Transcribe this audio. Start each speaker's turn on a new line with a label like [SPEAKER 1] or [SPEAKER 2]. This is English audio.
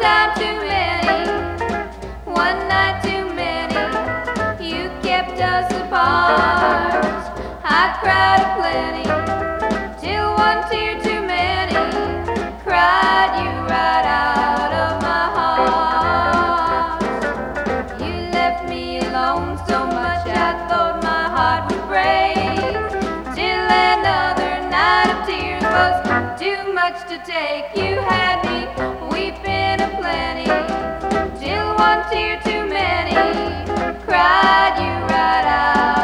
[SPEAKER 1] time too many, one night too many. You kept us apart. I cried aplenty, till one tear too many cried you right out of my heart. You left me alone so much I thought my heart would break, till another night of tears was too much to take. You had me weeping aplenty, till one tear too many cried you right out.